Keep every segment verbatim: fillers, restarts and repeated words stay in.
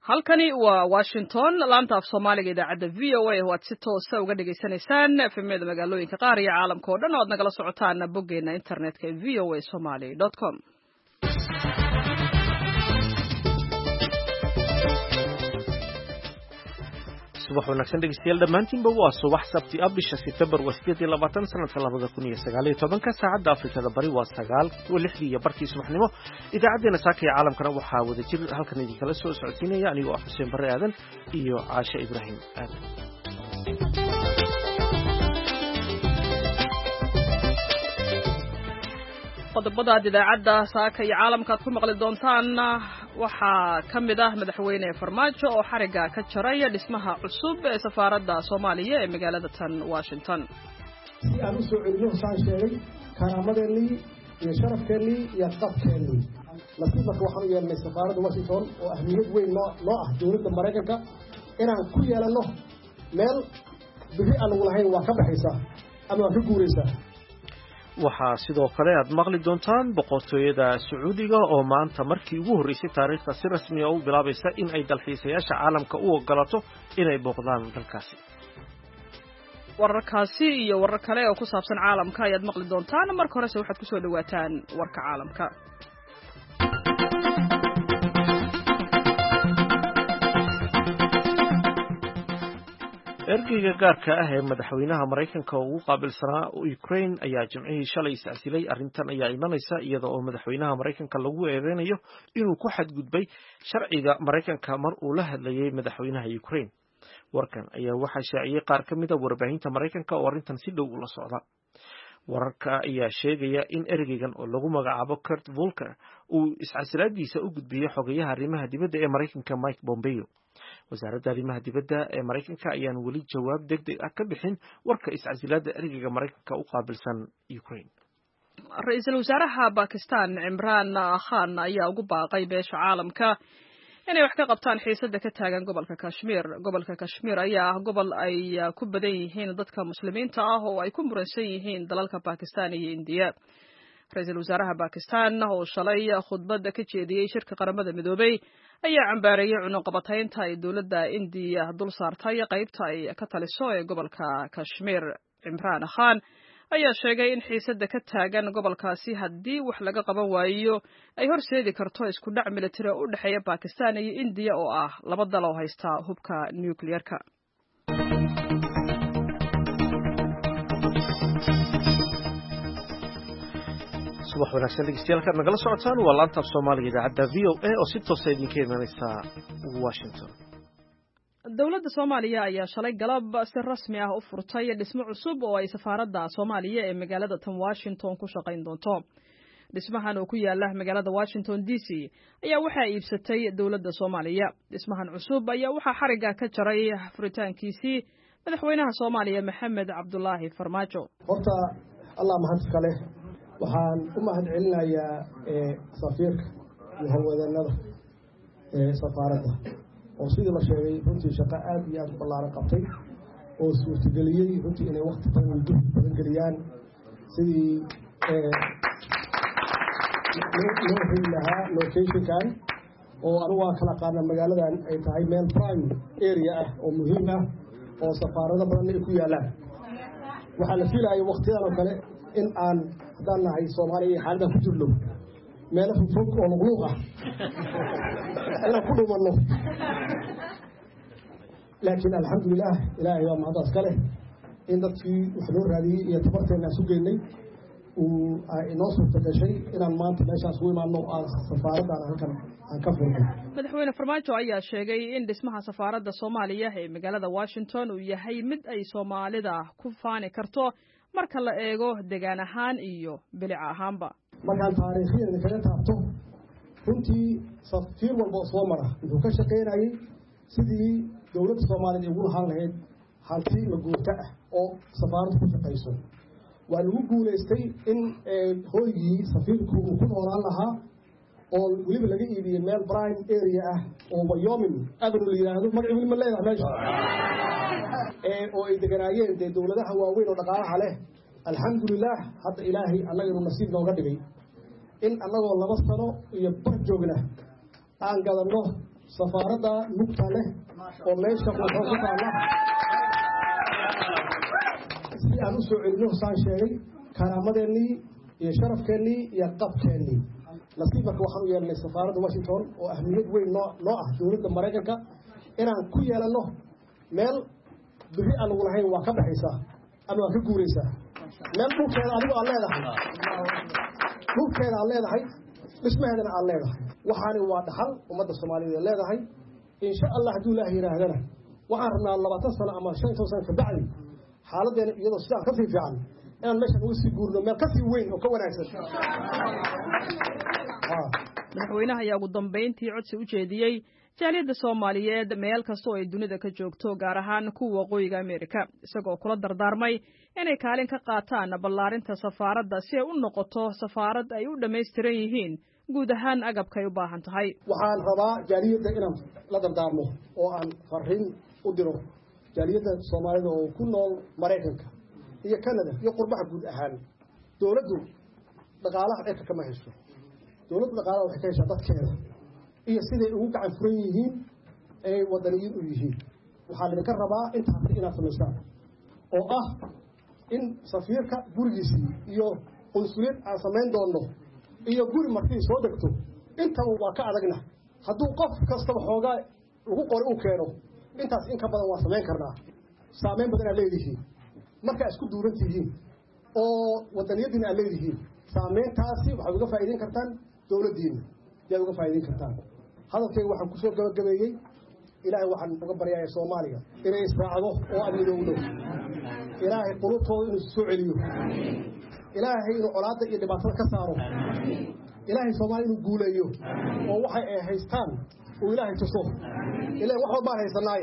halkani waa Washington laanta af Soomaaliga idaacada V O A oo aad si toos ah uga dhageysanaysaan efemada magaalooyinka qaar iyo caalamka oo dhan oo aad nagala socotaan boggeena internetka ee v o a somali dot com. subax wanaagsan dhegeystayaal dhammaantiinba waa subax sabti ah bisha September waa sideed iyo labaatan sanadka labada kun iyo sagaal iyo tobanka saacadda Afrikada Bari waa sagaal iyo lixdii iyo barkii subaxnimo idaacadeena saaka ee caalamkana waxaa wada jir halkan idin kala soo socodsiinaya anigoo ah Xuseen Barre Aadan iyo Caasha Ibraahim Aadan. qodobada idaacada saaka iyo caalamka aad ku maqli doontaan waxaa ka mid ah madaxweyne Farmaajo oo xariga ka jaray dhismaha cusub ee safaaradda Soomaaliya ee magaalada tan Washington. si aan u soo celino saan sheegay karaamadeennii iyo sharafkeennii iyo qabkeennii laakiin marka waxaan u yeelnay safaaradda Washington oo ahmiyad weyn loo ah dowladda Mareykanka inaan ku yeelano meel bixi aan ugu lahayn waa ka baxaysa ama waa ka guuraysaa. waxaa sidoo kale aad maqli doontaan boqortooyada Sacuudiga oo maanta markii ugu horeysay taariikhda si rasmi ah u bilaabaysa in ay dalxiisayaasha caalamka u ogolaato inay booqdaan dalkaasi. wararkaasi iyo warar kale oo ku saabsan caalamka ayaad maqli doontaan marka horese waxaad ku soo dhawaataan warka caalamka. ergeyga gaarka ah ee madaxweynaha Mareykanka oo ugu qaabilsanaa Ukraine ayaa jimcihii shalay iscaasilay. arrintan ayaa imanaysa iyada oo madaxweynaha Mareykanka lagu eedeynayo inuu ku xadgudbay sharciga Mareykanka mar uu la hadlayay madaxweynaha Ukraine. warkan ayaa waxaa shaaciyay qaar ka mid ah warbaahinta Mareykanka oo arrintan si dhow ula socda. wararka ayaa sheegaya in ergeygan oo lagu magacaabo Kurt Volker uu iscaasilaadiisa u gudbiyay xogayaha arrimaha dibadda ee Mareykanka Mike Pompeo. wasaaradda arrimaha dibadda ee Mareykanka ayaan weli jawaab degdeg ah ka bixin warka iscaasilaadda ergeyga Mareykanka u qaabilsan Ukraine. Ra'iisul Wasaaraha Pakistan Imran Khan ayaa ugu baaqay beesha caalamka inay wax ka qabtaan xiisadda ka taagan gobolka Kashmir. gobolka Kashmir ayaa ah gobol ay ku badan yihiin dadka muslimiinta ah oo ay ku muransan yihiin dalalka Pakistan iyo India. Ra'iisul Wasaaraha Pakistan oo shalay khudbadda ka jeediyay shirka qaramada midoobay ayaa cambaareeyay cunaqabataynta ay dowladda India dul saartay qaybta ay ka taliso ee gobolka Kashmir. Imran Khan ayaa sheegay in xiisadda ka taagan gobolkaasi haddii wax laga qaban waayo ay horseedi karto isku dhac militari u dhexeeya Pakistan iyo India oo ah laba dal oo haysta hubka nuclear-ka. subax wanaagsan dhegeystayaal nagala socotaan waa laanta af Soomaaliga idaacada V O A oo si toos ah idinka imanaysa Washington. dowladda Soomaaliya ayaa shalay galab si rasmi ah u furtay dhismo cusub oo ay safaaradda Soomaaliya ee magaalada tan Washington ku shaqayn doonto. dhismahan oo ku yaala magaalada Washington D C ayaa waxaa iibsatay dowladda Soomaaliya. dhismahan cusub ayaa waxaa xariga ka jaray furitaankiisii madaxweynaha Soomaaliya Maxamed Cabdullaahi Farmaajo. horta Allah mahad kale waxaan u mahad celinayaa safiirka iyo haweenada ee safaaradda oo sidii la sheegay runtii shaqo aad iyo aad ballaaran qabtay oo suurtageliyay runtii inay waqti badan badan geliyaan sidii loo heli lahaa locationkan oo anigu waan kala qaadna magaaladan ay tahay meel prime area ah oo muhiim ah oo safaarado badan ay ku yaalaan. waxaa la filaaya waqtiyadan oo kale in aan haddaan nahay Soomaaliya xaaladda ku jirno meel fog oo luqluq ah inaan ku dhumanno. laakiin alxamdulilah ilaahay waa mahadaas kale in dadkii wax loo raadiyey iyo tabarteena isu geynay uu inoo suurta gashay inaan maanta meeshaas u imaano aan safaaraddan halkan aan ka furno. madaxweyne Farmaajo ayaa sheegay in dhismaha safaaradda Soomaaliya ee magaalada Washington uu yahay mid ay Soomaalida ku faani karto marka la eego deegaan ahaan iyo bilic ahaanba. markaan taariikhiyan kaga taabto runtii safiir walba soo mara wuxuu ka shaqeynayay sidii dowladda Soomaaliya ugu lahaan lahayd halkii la guurta ah oo safaaraddu ku shaqeyso. waa lagu guuleystay in hooygii safiirku uu ku noolaan lahaa oo weliba laga iibiyey meel prime area ah oo Wyoming avenue la yiraahdo magaciisa ma leedahay meesha ee oo ay deganaayeen dee dowladaha waaweyn oo dhaqaalaha leh. alxamdulilah hadda ilaahay annaga inuu nasiib nooga dhigay in annagoo laba sano iyo bar joogna aan gadanno safaaradda lugta leh oo meesha wuxuu ku taala si aan u soo celino saan sheegay karaamadeennii iyo sharafkeennii iyo qabkeennii nasiib marka waxaan u yeelnay safaaradda Washington oo ahmiyad weyn noo noo ah dowladda Mareykanka inaan ku yeelano meel bixi aan ugu lahayn waa ka baxaysaa ama waa ka guuraysaa meel dhulkeeda adigu aad leedahay dhulkeeda aad leedahay dhismaheedana aad leedahay waxaani waa dhaxal ummadda Soomaaliyeed leedahay insha Allah hadduu Ilaahay yiraahdana waxaan rabnaa labaatan sano ama shan sano ka bacdi xaaladdeena iyadoo sidaa ka fiican inaan meesha ugu sii guurno meel ka sii weyn oo ka wanaagsan madaxweynaha ayaa ugu dambeyntii codsi u jeediyey jaaliyadda Soomaaliyeed meel kasta oo ay dunida ka joogto gaar ahaan kuwa waqooyiga Ameerika isagoo kula dardaarmay inay kaalin ka qaataan ballaarinta safaaradda si ay u noqoto safaarad ay u dhameystiran yihiin guud ahaan agabka ay u baahan tahay waxaan rabaa jaaliyadda inaan la dardaarmo oo aan fariin u diro jaaliyadda Soomaalida oo ku nool Mareykanka iyo Canada iyo qurbaha guud ahaan dawladdu dhaqaalaha ay ka ma hayso dawladdu dhaqaalaha waxay ka heshaa dadkeeda iyo siday ugu gacan furan yihiin ay wadaniyiin u yihiin waxaa laga rabaa intaas inaad samaysaan oo ah in safiirka gurigiisii iyo qunsuliyad aan samayn doono iyo guri markii soo degto inta waa ka adagna hadduu qof kastaba xoogaa ugu qori u keeno intaas in ka badan waa samayn karnaa saameyn badan aad leedihiin marka isku duuran tihiin oo wadaniyadiina aad leedihiin saameyntaasi waxaad uga faa'iideyn kartaan dowladdiina yaad uga faa'iideyn kartaan hadalkayga waxaan kusoo gabagabeeyey ilaahay waxaan uga baryayaa Soomaaliya inay israacdo oo amnidowdo ilaahay qulubtooda inuu soo celiyo ilaahay inuu colaadda iyo dhibaatada ka saaro ilaahay Soomaaliya inuu guuleeyo oo waxay ay haystaan oo ilaahay tuso ilaahay wax walba haysanaaye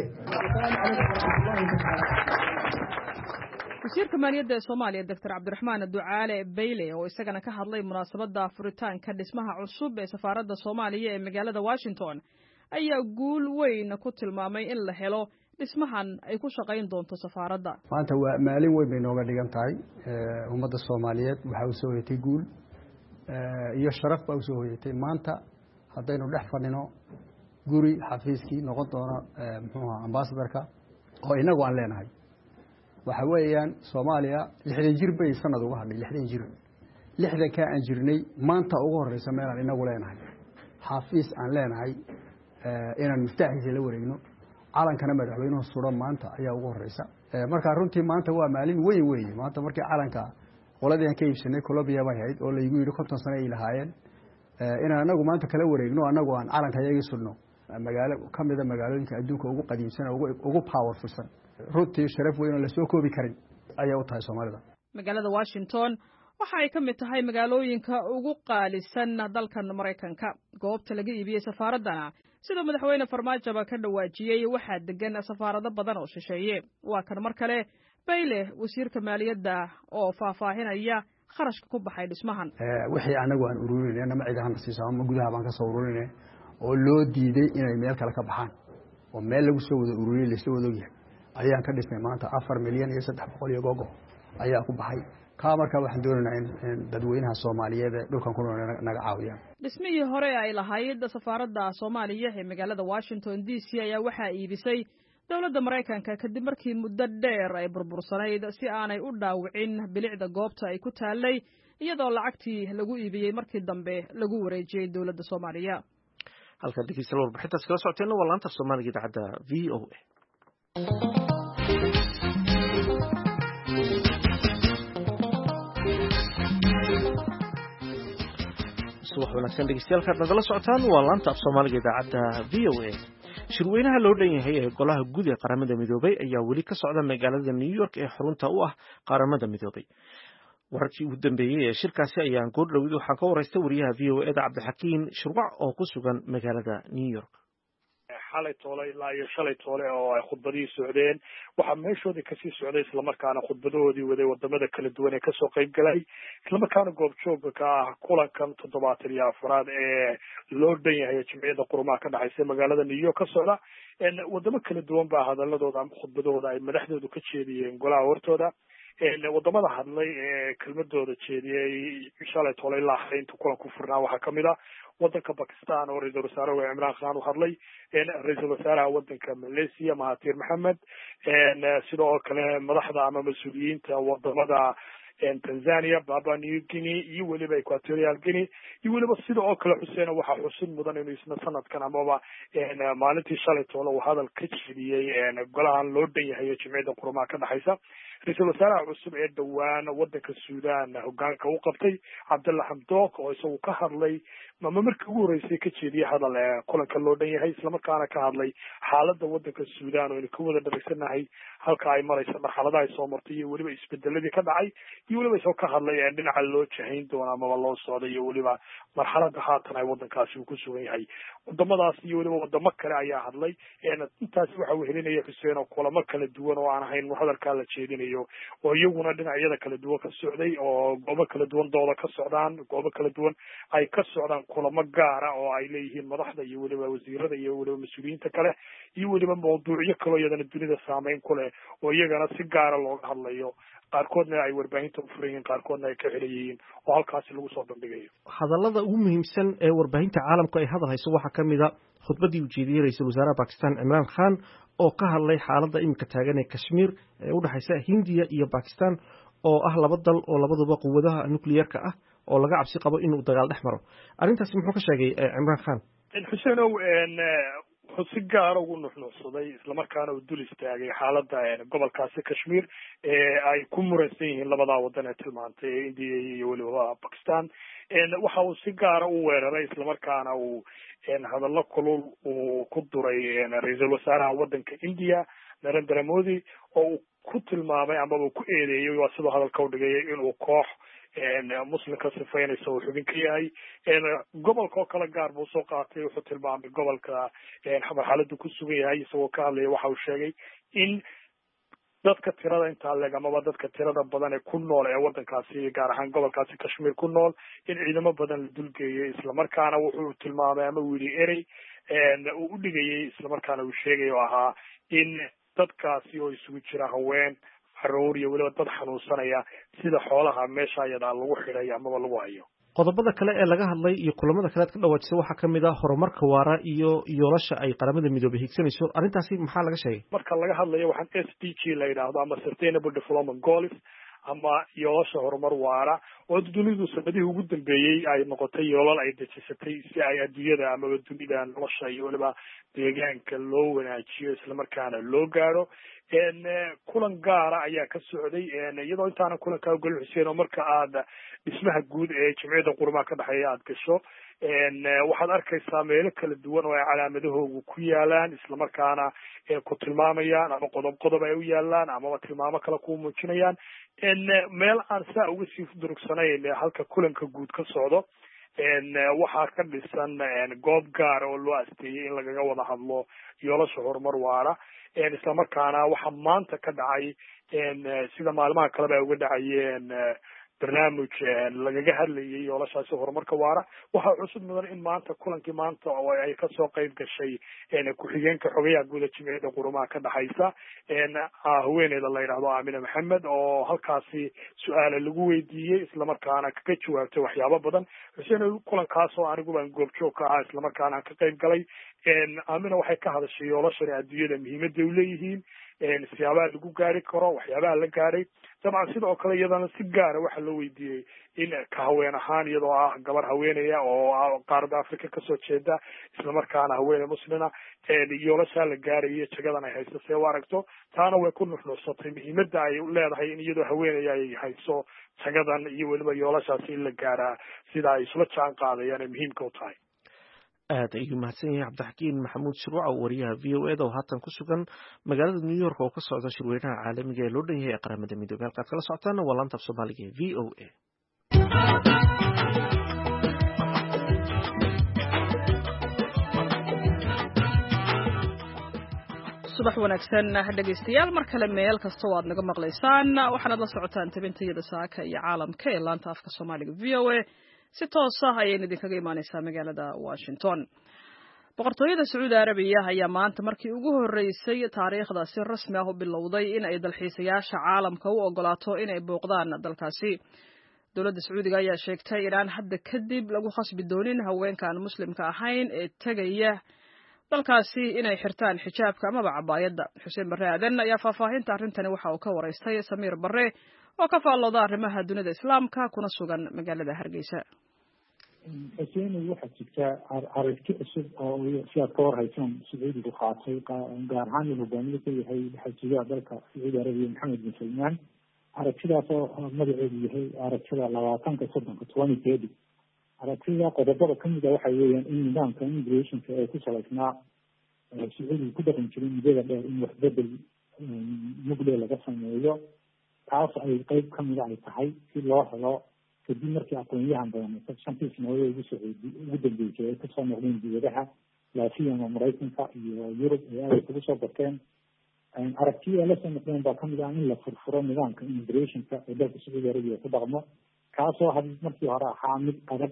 wasiirka maaliyadda ee Soomaaliya Doctor Cabdiraxmaan Ducaale Bayle oo isagana ka hadlay munaasabadda furitaanka dhismaha cusub ee safaaradda Soomaaliya ee magaalada Washington ayaa guul weyn ku tilmaamay in la helo dhismahan ay ku shaqayn doonto safaaradda maanta waa maalin weyn bay nooga dhigan tahay ummadda Soomaaliyeed waxa uu soo hoytay guul iyo sharaf baa soo hoytay maanta haddaynu dhex fadhino guri xafiiskii noqon doona muxuu ahaa ambassadorka oo inagu aan leenahay waxa weeyaan Soomaaliya lixdan jir bay sanad uga hadhay lixdan jir lixdan ka aan jirnay maanta ugu horeysa meel aan inagu leenahay xafiis aan leenahay inaan mustaaxiisa la wareegno calankana madaxweynuhu suran maanta ayaa ugu horeysa marka runtii maanta waa maalin weyn weyn maanta markii calanka qoladii aan ka iibsanay Colombia bay ahayd oo la igu yiri konton sano ay lahaayeen inaan anagu maanta kala wareegno anagu aan calanka iyaga sudno magaalo kamida magaalooyinka adduunka ugu qadiimsan ugu ugu powerfulsan runtii sharaf weyn oo la soo koobi karin ayaa u tahay Soomaalida magaalada Washington waxa ay ka mid tahay magaalooyinka ugu qaalisan dalkan Mareykanka goobta laga iibiyay safaaradana sida madaxweyne Farmaajo ka dhawaajiyay waxa degan safaarado badan oo shisheeye waa kan mar kale Bayle wasiirka maaliyadda oo faahfaahinaya kharashka ku baxay dhismahan wixii anagu aan ururinayna ma ciidahan siisaa ma gudaha baan ka soo ururinay oo loo diiday inay meel kale ka baxaan oo meel lagu soo wada ururiyay la soo wada ogyahay ayaan ka dhisnay maanta afar milyan iyo saddex boqol iyo gogo ayaa ku baxay ka marka waxaan doonaynaa in dadweynaha Soomaaliyeed dhulkan ku nool naga caawiyaan dhismihii hore ay lahayd safaaradda Soomaaliya ee magaalada Washington D C ayaa waxa iibisay dawladda Mareykanka kadib markii muddo dheer ay burbursanayd si aanay u dhaawicin bilicda goobta ay ku taalay iyadoo lacagtii lagu iibiyay markii dambe lagu wareejiyay dawladda Soomaaliya halka dhigeysta warbixintaas kala socoteena waa laanta Soomaaliga idaacadda V O A subax wanaagsan dhegeystayaal nagala socotaan waa laanta Soomaaliga idaacadda V O A shirweynaha loo dhan yahay ee golaha guud ee qaramada midoobay ayaa weli ka socda magaalada New York ee xarunta u ah qaramada midoobay wararkii ugu dambeeyay ee shirkaasi ayaan goor dhawid waxaan ka waraystay wariyaha V O A da Cabdixakiin Shirwac oo ku sugan magaalada New York xalay toole ilaa iyo shalay toole oo ay khudbadii socdeen waxa meeshoodii kasii socday isla markaana khudbadahoodii waday wadamada kala duwan ee kasoo qayb galay isla markaana goobjoogga ka ah kulankan toddobaatan iyo afraad ee loo dhan yahay jimciyada qurumaha ka dhaxaysa magaalada New York ka socda wadamo kala duwan baa hadaladooda ama khudbadooda ay madaxdoodu ka jeediyeen golaha hortooda wadamada hadlay ee kelmadooda jeediyey shalay tolay ilaa xalay intuu kulanku furnaa waxaa kamid ah wadanka Pakistan oo ra-iisul wasaaraha Imran Khan u hadlay ra-iisul wasaaraha wadanka Malaysia Mahathir Mohamad sidoo kale madaxda ama mas'uuliyiinta wadamada Tanzania, Papua New Guinea iyo waliba Equatorial Guinea iyo waliba sidoo kale Xuseen waxa xusid mudan inuu isna sanadkan amaba maalintii shalay tolo uu hadal ka jeediyay golahan loo dhan yahay jimciyada qurumaha ka dhaxaysa ra-iisul wasaaraha cusub ee dhawaan wadanka Suudaan hogaanka u qabtay Abdullah Hamdok oo isagu ka hadlay ama markii ugu horeysay ka jeediyay hadal kulanka loo dhan yahay isla markaana ka hadlay xaaladda wadanka Suudaan oo ku wada dhareysanahay halka ay marayso marxaladaha ay soo martay iyo waliba isbedeladii ka dhacay iyo waliba isoo ka hadlay dhinaca loo jahayn doono ama loo socday iyo waliba marxaladda haatan ay wadankaasi ku sugan yahay wadamadaas iyo waliba wadamo kale ayaa hadlay intaas waxa uu helinaya Xuseen oo kulamo kala duwan oo aan ahayn hadalka la jeedinayo oo iyaguna dhinacyada kala duwan ka socday oo goobo kala duwan dooda ka socdaan goobo kala duwan ay ka socdaan kulamo gaar ah oo ay leeyihiin madaxda iyo waliba wasiirada iyo waliba mas'uuliyiinta kale iyo waliba mawduucyo kale iyadana dunida saameyn ku leh oo iyagana si gaar ah looga hadlayo qaarkoodna ay warbaahinta u furan yihiin qaarkoodna ay ka xiriyiin oo halkaasi lagu soo bandhigayo hadallada ugu muhiimsan ee warbaahinta caalamku ay hadal hayso waxaa kamid ah khudbadii uu jeediyey ra-iisul wasaaraha Pakistan Imran Khan oo ka hadlay xaaladda imika taagan ee Kashmir ee u dhaxaysa Hindiya iyo Pakistan oo ah laba dal oo labaduba quwadaha nuclear-ka ah oo laga cabsi qabo inuu dagaal dhex maro arrintaas muxuu ka sheegay Imran Khan Xuseen oo wuxuu si gaar ugu nuxnuxsaday isla markaana uu dul istaagay xaaladda gobolkaasi Kashmir ee ay ku muransan yihiin labada wadan ee tilmaantay India iyo waliba Pakistan waxa uu si gaar ah u weeraray isla markaana uu hadallo kulul uu ku duray ra-iisul wasaaraha wadanka India Narendra Modi oo uu ku tilmaamay ama uu ku eedeeyay waa sidoo hadalka u dhigay inuu koox muslimka sifaynaysa uu xubin ka yahay gobolka oo kale gaar buu soo qaatay wuxuu tilmaamay gobolka marxaladdu ku sugan yahay isagoo ka hadlaya waxa uu sheegay in dadka tirada intaa leeg amaba dadka tirada badan ee ku nool ee wadankaasi gaar ahaan gobolkaasi Kashmir ku nool in ciidamo badan la dulgeeyay isla markaana wuxuu tilmaamay ama uu yidhi erey uu u dhigayay isla markaana uu sheegay oo ahaa in dadkaasi oo isugu jira haween caruur iyo waliba dad xanuunsanaya sida xoolaha meesha ayada lagu xidhay amaba lagu hayo qodobada kale ee laga hadlay iyo kulamada kale ka dhawaajisay waxaa kamid ah horumarka waara iyo yoolasha ay qaramada midoobay higsanayso arrintaasi maxaa laga sheegay marka laga hadlayo waxaan S D G la yidhaahdo ama Sustainable Development Goals ama yoolasha horumar waara oo dunidu sanadihii ugu dambeeyey ay noqotay yoolal ay dejisatay si ay adduunyada amaba dunida nolosha iyo waliba deegaanka loo wanaajiyo isla markaana loo gaaro kulan gaara ayaa ka socday iyadoo intaana kulanka ogol Xuseen oo marka aad dhismaha guud ee jimciyada qurumaha ka dhaxeeya aad gasho waxaad arkaysaa meelo kala duwan oo ay calaamadahoodu ku yaalaan isla markaana ku tilmaamayaan ama qodob qodob ay u yaalaan amaba tilmaamo kale ku muujinayaan meel aan saa uga sii durugsanayn halka kulanka guud ka socdo waxaa ka dhisan goob gaar oo loo asteeyay in lagaga wada hadlo yoolasha horumar waara isla markaana waxa maanta ka dhacay sida maalmaha kaleba ay uga dhacayeen barnaamij lagaga hadlayay yoolashaasi horumarka waara waxaa cusub mudan in maanta kulankii maanta oo ay kasoo qayb gashay ku-xigeenka xogayaha guud ee jimciyada qurumaha ka dhaxaysa haweeneyda la yidhaahdo Aamina Maxamed oo halkaasi su-aale lagu weydiiyey isla markaana kaga jawaabtay waxyaabo badan Xuseen kulankaas oo anigu baan goobjoog ka ahaa isla markaana ka qayb galay Aamina waxay ka hadashay yoolashani adduunyada muhiimadda u leeyihiin siyaabaha lagu gaari karo waxyaabaha la gaaray dabcan sidoo kale iyadana si gaara waxa loo weydiiyey in ka haween ahaan iyadoo ah gabar haweenaya oo qaaradda Afrika kasoo jeeda isla markaana haweene muslina yoolasha la gaarayo jagadan ay hayso see u aragto taana way ku nuxnuxsatay muhiimadda ay leedahay in iyadoo haweenaya ay hayso jagadan iyo weliba yoolashaasi in la gaaraa sida ay isla jaan qaadayaan ay muhiimka u tahay aad ayuu mahadsan yahay cabdixakiin maxamuud shuruuca wariyaha v o eda oo haatan ku sugan magaalada New York oo ka socda shirweynaha caalamiga ee loo dhan yahay ee qaramada midoobay halkaad kala socotaana waa laanta af Soomaaliga ee v o a subax wanaagsan dhegeystayaal mar kale meel kasta oo aad naga maqlaysaan waxaad la socotaan tabintayada saaka iyo caalamka ee laanta afka Soomaaliga v o a si toos ah ayay idinkaga imaanaysaa magaalada Washington boqortooyada sacuudi arabiya ayaa maanta markii ugu horreysay taariikhda si rasmi ah u bilowday in ay dalxiisayaasha caalamka u ogolaato inay booqdaan dalkaasi. dowladda sacuudiga ayaa sheegtay inaan hadda kadib lagu khasbi doonin haweenkaan muslimka ahayn ee tegaya dalkaasi inay xirtaan xijaabka amaba cabaayadda. xuseen barre aadan ayaa faahfaahinta arrintani waxa uu ka waraystay samiir barre oo ka faallooda arrimaha dunida islaamka kuna sugan magaalada Hargeysa. xuseen waxaa jirta aragti cusub oo si aad ka warhaysaan sacuudigu qaatay gaar ahaan uu hogaamiye ka yahay xajiyaha dalka sacuudi arabiya maxamed bin salmaan. aragtidaas oo magaceedu yahay aragtida labaatanka soddonka twenty thirty. aragtida qodobada kamid a waxa weeyaan in nidaamka immigrationka ee ku salaysnaa sacuudiga ku dhaqan jiray muddada dheer in waxbedel mugle laga sameeyo. taas ay qeyb kamida ay tahay si loo helo kadib markii aqoonyahan badan shantii sanadood ugu socday ugu dambeysay ay kasoo noqdeen dibadaha laasiyama maraykanka iyo yurub ee aad ugu soo barteen. aragtiya la soo noqdeen baa kamid ah in la furfuro nidaamka immigrationka ee dalka sacuudi arabiya ku dhaqmo, kaasoo had markii hore ahaa mid adag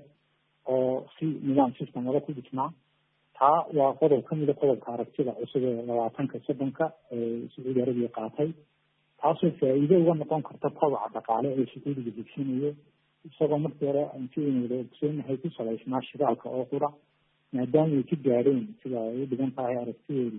oo si nidaam system wada ku dhisnaa. taa waa qodob kamid a qodobka aragtida cusub ee labaatanka soddonka ee sacuudi arabiya qaatay, taasoo faa'iido uga noqon karta kobaca dhaqaale ee sacuudiga higsanayo, isagoo markii hore antiwada ogsoonahay ku salaysnaa shidaalka oo qura, maadaama ay ka gaadheen sida ay u dhigan tahay aragtideedu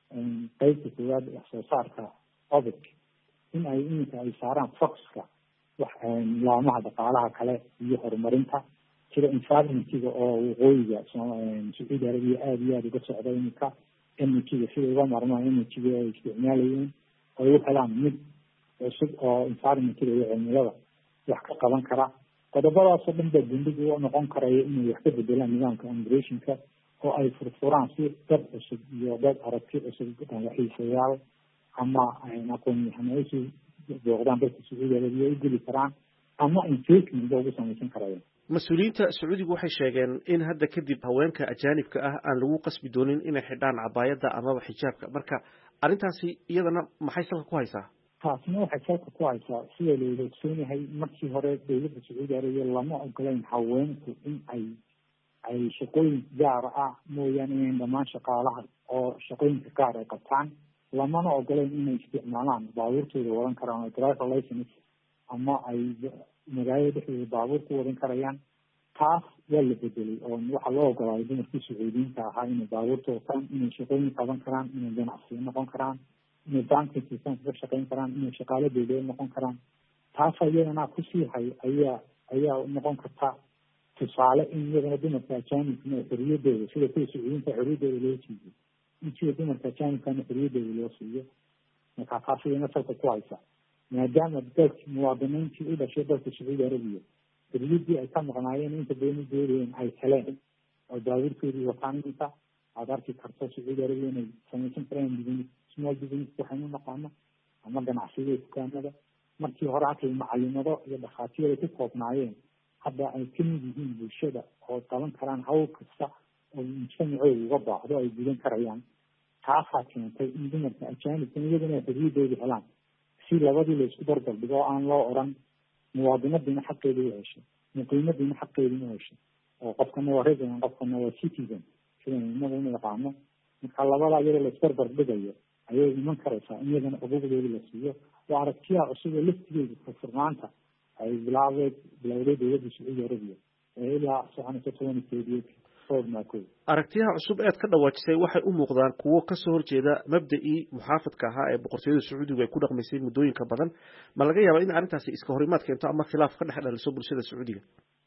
qeybta koowaad wax soo saarka obic in ay iminka ay saaraan foxka wax laamaha dhaqaalaha kale iyo horumarinta sida environmentiga oo waqooyiga sacuudi arabiya aada iyo aada uga socda iminka energyga sida uga marmaan energyga ay isticmaalayeen ay u helaan mid cusub oo environmentiga iyo cimilada wax ka qaban kara. qodobadaasoo dhan baa gundhiga u noqon karaya inay wax ka bedelaan nidaamka immigrationka oo ay furfuraan si dad cusub iyo dad aragti cusub dalxiisayaal ama aqoon-yahano ay sii booqdaan dalka sacuudi arabiya u geli karaan ama investment ba ugu samaysan karayaan. mas-uuliyiinta sacuudigu waxay sheegeen in hadda kadib haweenka ajaanibka ah aan lagu qasbi doonin inay xidhaan cabaayadda amaba xijaabka. marka arrintaasi iyadana maxay salka ku haysaa? taasna waxay salka ku haysaa sida la ogsoonahay markii hore dowladda sacuudi arabiya lama ogolayn haweenku in ay ay shaqooyin gaar ah mooyaane inayn dhammaan shaqaalaha oo shaqooyinka gaar ay qabtaan, lamana ogolayn inay isticmaalaan baabuurtooda wadan karaan oo driver license ama ay magaalada dhexdeeda baabuur ku wadan karayaan. taas waa la bedelay oo waxaa loo ogolaaday dumarkii sacuudiyiinta ahaa inay baabuurta wataan, inay shaqooyin qaban karaan, inay ganacsiyo noqon karaan, inay banki sistemka ka shaqeyn karaan, inay shaqaalo dowladeed noqon karaan. taas iyadana kusii hay ayaa ayaa noqon karta tusaale in iyadana dumarka ajaanibkana xorriyadooda sida kuwa sacuudiyiinta xorriyadooda loo siiyo in sida dumarka ajaanibkana xorriyadooda loo siiyo. marka taas iyadana salka ku haysa maadaama dalki muwaadiniintii u dhashay dalka sacuudi arabiya xorriyaddii ay ka maqnaayeen inta badan u doodayeen ay heleen oo baabuurtoodii wataan. inta aad arki karto sacuudi arabiya inay samaysan karaan business small business waxaynu naqaano ama ganacsiyada dukaamada markii hore halkay macalimado iyo dhakhaatiir ay ku koobnaayeen hadda ay kamid yihiin bulshada oo qaban karaan hawl kasta oo mujtamacooda uga baahdo ay gudan karayaan. taasaa keentay in dumarka ajaanibka iyadana xorriyadooda helaan si labadii la isku barbar dhigo oo aan loo oran muwaadinadiina xaqeeda u heshay muqiimadiina xaqeeda u heshay oo qofkana waa resident qofkana waa citizen sida inaga u yaqaano. marka labadaa iyadoo la isbarbar dhigayo ayay iman karaysaa in iyadana xuquuqdooda la siiyo. waa aragtiyaha cusub ee laftigeeda furfurnaanta ay bilaabeed bilowday dowladda sacuudi arabiya ee ilaa soconaysa toban keediyeed soodmaako. aragtiyaha cusub eed ka dhawaajisay waxay u muuqdaan kuwo kasoo horjeeda mabda'ii muxaafadka ahaa ee boqortooyada sacuudigu ay ku dhaqmaysay muddooyinka badan. ma laga yaabaa in arrintaasi iska horimaad keento ama khilaaf ka dhex dhaliso bulshada sacuudiga?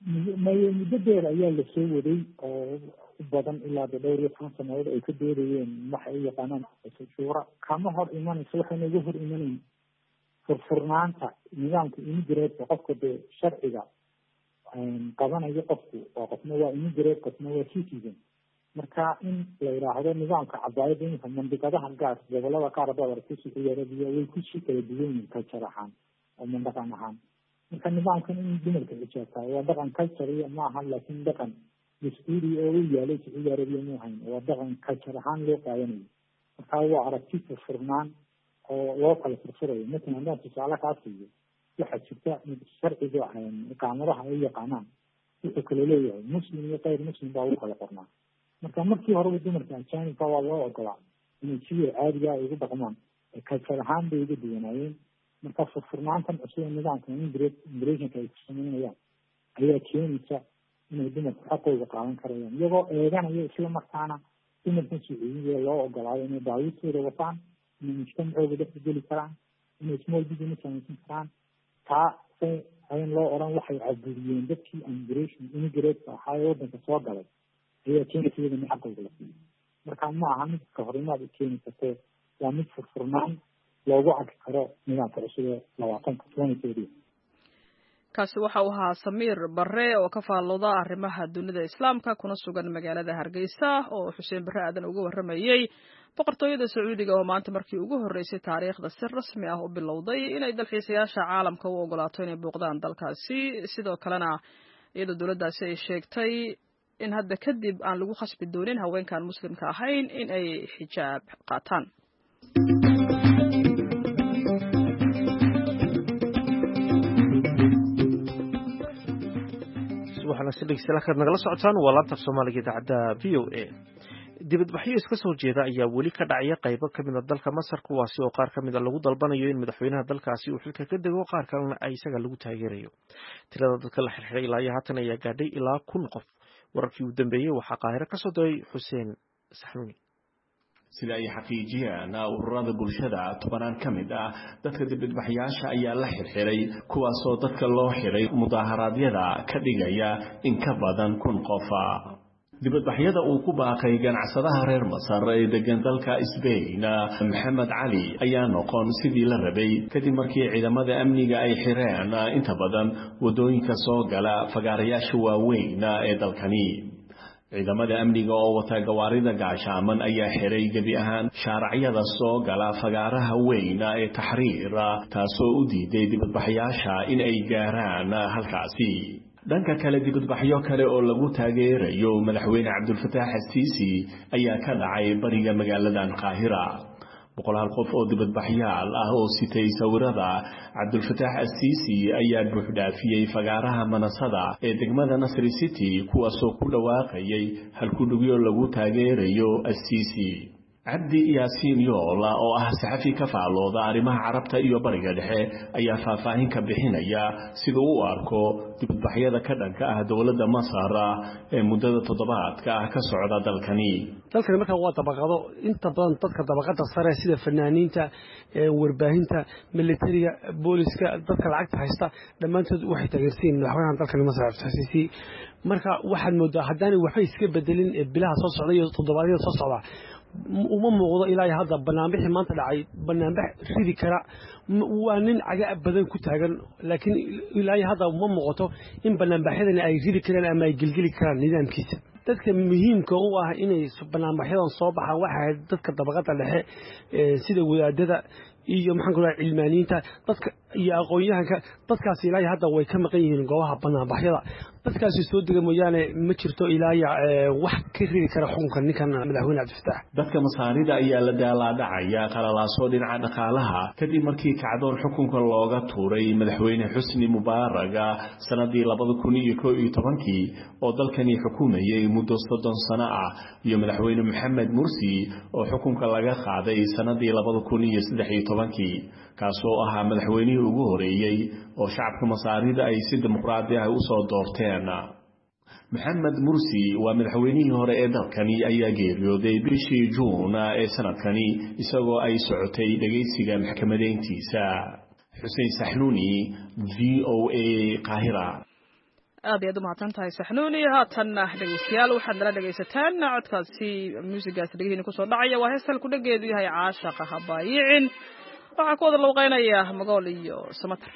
may muddo dheer ayaa lasoo waday oo u badan ilaa de dhowr iyo toban sanadood ay ka doodayeen waxay u yaqaanaan shuura kama hor imanayso waxayna uga hor imanayn furfurnaanta nidaamka immigrate qofka dee sharciga qabanayo qofku oo qofna waa immigrate qofna waa citizen. marka in la yidhaahdo nidaamka cabaayadda iminka mandiqadaha gaar gobolada qaar haddaad aragto sacuudi arabiya way kusii kala duwan yihin culture ahaan oo mandaqan ahaan. marka nidaamkan in dumarka xijaabtaa waa dhaqan culture ma aha laakiin dhaqan dastuuri oo u yaalay sacuudi arabiya mu ahayn waa dhaqan culture ahaan loo qaadanayo. marka waa aragti furfurnaan oo loo kala furfurayo. matalan haddaan tusaale kaa siiyo waxaa jirta sharciga iqaamadaha ay yaqaanaan wuxuu kala leeyahay muslim iyo kayr muslim baa ugu kala qornaa. marka markii horeba dumarka ajaanibka waa loo ogolaa inay sidii caadiga ay ugu dhaqmaan kalsar ahaan bay uga duwanaayeen marka furfurnaantan cusub ee nidaamka immigrationka ay ku sameynayaan ayaa keenaysa inay dumarku xaqooda qaadan karayaan iyagoo eeganaya isla markaana dumarkan sacuudiga loo ogolaayo inay baabuurtooda wataan inay mujtamacooda dhex geli karaan inay small business samaysan karaan taa ayn loo oran waxay caburiyeen dadkii immigration immigrate ahaa ee waddanka soo galay ayaa keenaysa iyadana xaqooda la siiyo marka ma aha mid ka horimaad u keeni kartee waa mid furfurnaan loogu arki karo nidaamka cusub ee labaatanka twenty kaasi waxa uu ahaa Samiir Barre oo ka faallooda arrimaha dunida islaamka kuna sugan magaalada Hargeysa oo Xuseen Barre aadan uga waramayay boqortooyada Sacuudiga oo maanta markii ugu horeysay taariikhda si rasmi ah u bilowday inay dalxiisayaasha caalamka u ogolaato inay booqdaan dalkaasi sidoo kalena iyadoo dawladdaasi ay sheegtay in hadda kadib aan lagu khasbi doonin haweenkan muslimka ahayn in ay xijaab qaataan waxaana si dhegeystayaal halkaad nagala socotaan waa laanta Soomaaliga idaacadda V O A dibadbaxyo iska soo jeeda ayaa weli ka dhacaya qaybo ka mid ah dalka Masar kuwaasi oo qaar ka mid ah lagu dalbanayo in madaxweynaha dalkaasi uu xilka ka dego qaar kalena ay isaga lagu taageerayo tirada dadka la xirxiray ilaa iyo haatan ayaa gaadhay ilaa kun qof wararkii u dambeeyay waxaa Qaahiro ka soo diray Xuseen Saxnuuni sida ay xaqiijiyeen ururada bulshada tobanaan ka mid ah dadka dibadbaxyaasha ayaa la xirxiray kuwaasoo dadka loo xiray mudaharaadyada ka dhigaya in ka badan kun qof dibadbaxyada uu ku baaqay ganacsadaha reer Masar ee degan dalka Spain Maxamed Cali ayaa noqon sidii la rabay kadib markii ciidamada amniga ay xireen inta badan wadooyinka soo gala fagaarayaasha waaweyn ee dalkani ciidamada amniga oo wata gawaarida gaashaaman ayaa xiray gebi ahaan shaaracyada soo gala fagaaraha weyn ee Tahriir taasoo u diiday dibadbaxyaasha in ay gaaraan halkaasi dhanka kale dibadbaxyo kale oo lagu taageerayo madaxweyne Cabdulfataax Al-Siisi ayaa ka dhacay bariga magaaladan Qaahira boqolaal qof oo dibadbaxyaal ah oo sitay sawirada Cabdulfataax Al-Siisi ayaa buux dhaafiyay fagaaraha manasada ee degmada Nasri City kuwaasoo ku dhawaaqayay halkudhigyo lagu taageerayo Al-Siisi Cabdi Yaasiin Yoola oo ah saxafi ka faallooda arrimaha carabta iyo bariga dhexe ayaa faahfaahin ka bixinaya sida uu arko dibadbaxyada ka dhanka ah dawladda Masar ee muddada toddobaadka ah ka socda dalkani dalkani marka waa dabaqado inta badan dadka dabaqada sare sida fanaaniinta ee warbaahinta militariga booliska dadka lacagta haysta dhamaantood waxay taageersiin madaxweynaha dalkani Masar Al-Siisi marka waxaad moodaa haddana waxay iska bedelin bilaha soo socda iyo toddobaadyada soo socda uma muuqdo ilaa hadda banaanbixi maanta dhacay banaanbax ridi kara waa nin caga badan ku taagan laakiin ilaa hadda uma muuqato in banaanbaxyadani ay ridi karaan ama ay gilgili karaan nidaamkiisa dadka muhiimka u ah inay banaanbaxyadan soo baxaan waxa dadka dabaqada dhexe sida wadaadada iyo maxaan ku leeyahay cilmaaniinta dadka iyo aqoonyahanka dadkaas ilaa hadda way ka maqan yihiin goobaha banaanbaxyada dadkaasi soo dega mooyaane ma jirto ilaa wax ka ridi kara xukunka ninkan madaxweyne Cabdulfataax dadka Masaarida ayaa la daalaadhacaya qalalaaso dhinaca dhaqaalaha kadib markii kacdoon xukunka looga tuuray madaxweyne Xusni Mubaarak sanadii laba kun iyo kow iyo toban oo dalkani xukumayay muddo soddon sano ah iyo madaxweyne Maxamed Mursi oo xukunka laga qaaday sanadii laba kun iyo saddex iyo toban kaasoo ahaa madaxweynihii ugu horeeyay oo shacabka Masaarida ay si dimuqraadi ah u soo doorteen Maxamed Mursi waa madaxweynihii hore ee dalkani ayaa geeriyooday bishii Juun ee sanadkani isagoo ay socotay dhageysiga maxkamadeyntiisa Xuseen Saxnuuni V O A Qaahira aad iyo aad u mahadsantahay Saxnuuni haatan dhageystayaal waxaad nala dhageysataan codkaasi muusigaas dhageeyna ku soo dhacaya waa heesal ku dhageedu yahay caashaqa habaayicin waxa ku wada looqeynaya Magool iyo Samatar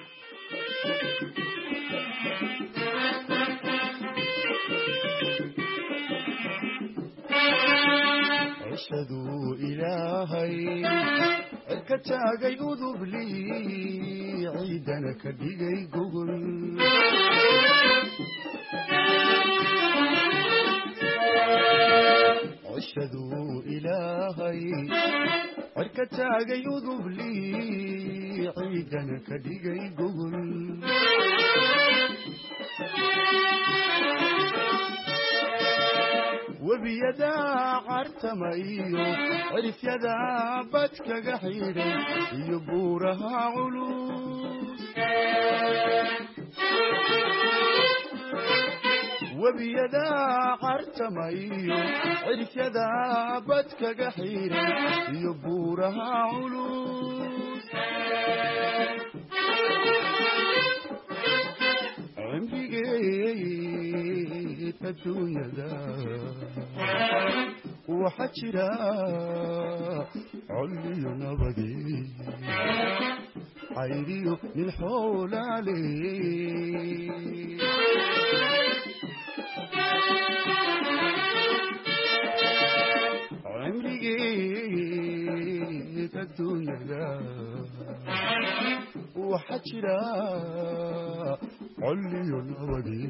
ashhadu ilaahay ka taagay udubli ciidana ka dhigay gogol ashhadu ilaahay ka taagay udubli ciidana ka dhigay gogol webiyada cartamayo cirifyada badkaga xidhay iyo buuraha culus webiyada cartamayo cirifyada badkaga xidhay iyo buuraha culus cimrigeed adduunyada waxa jira colliyo nabadi cayriyo nin xoolaale cimrigeed adduunyada waxa jira colliyo nabadi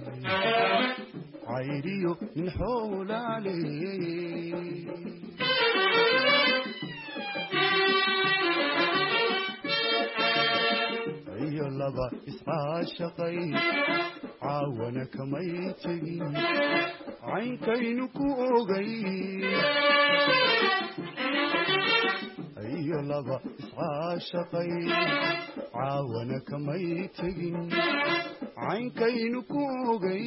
cayriyo nin xoolaale iyo laba iscaashaqay caawana kamay tegin caynkaynu ku ogay iyo laba iscaashaqay caawana kamay tegin caynkaynu ku ogay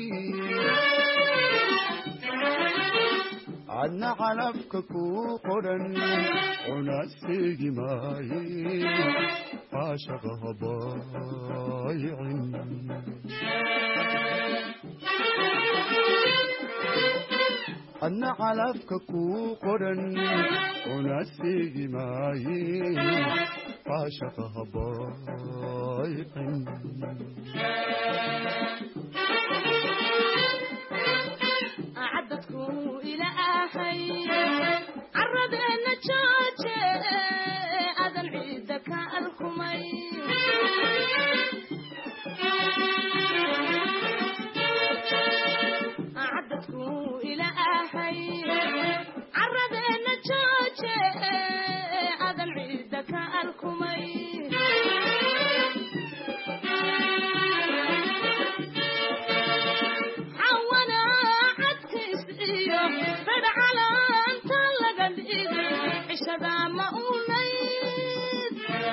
adna calafka ku qoran una seegi maaye caashaqa habaayicin adna calafka ku qoran una seegi maaye caashaqa habaayicin عرضنا جاجة أذن عيدك الكمي أعدتكم إلى أحي عرضنا جاجة أذن عيدك الكمي حوانا عدك إسئية فدعلا عشدا ما أوليد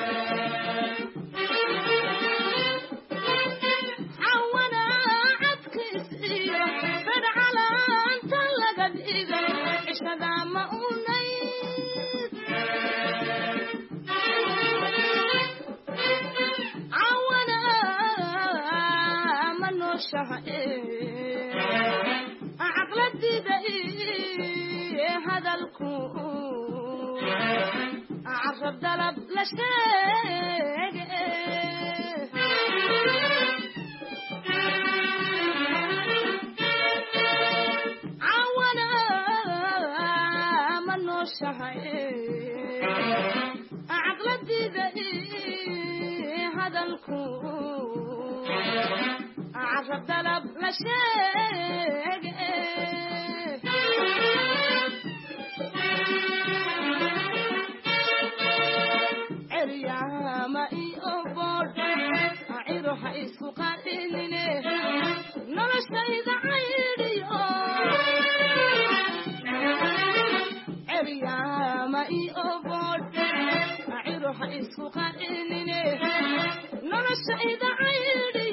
حوانا عدك إسئية فدعلا أنت لقد إذا عشدا ما أوليد عوانا منو شهئ عقل الديدئ هذا الكون عرب دلب لشتاق عوانا منو الشهي عقل الديدئ هذا الكون عرب دلب لشتاق ما إي أبور أعيرو حيسو قاتلني نرش إذا عيري عريا ما إي أبور أعيرو حيسو قاتلني نرش إذا عيري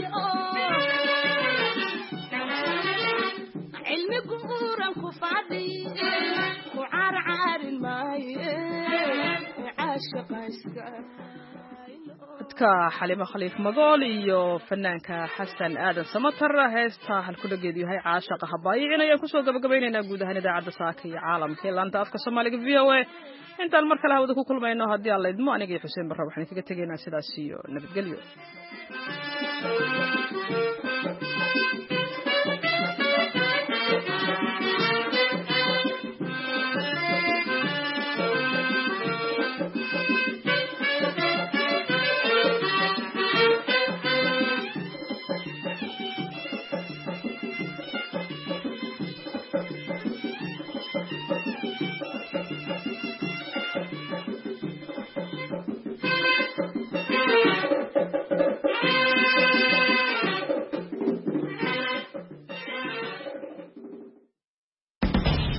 علمي قورا كفادي وعار عار الماي dadka xalimo khaliif magool iyo fanaanka xasan aadan samatar heesta halkudhageedu yahay caashaqa habaayicin ayaan kusoo gabagabaynaynaa guud ahaan idaacadda saaka iyo caalamka ee laanta afka soomaaliga v o a intaan mar kale hawada ku kulmayno haddii aan laydmo aniga iyo xuseen barre waxaan kaga tegaynaa sidaas iyo nabadgelyo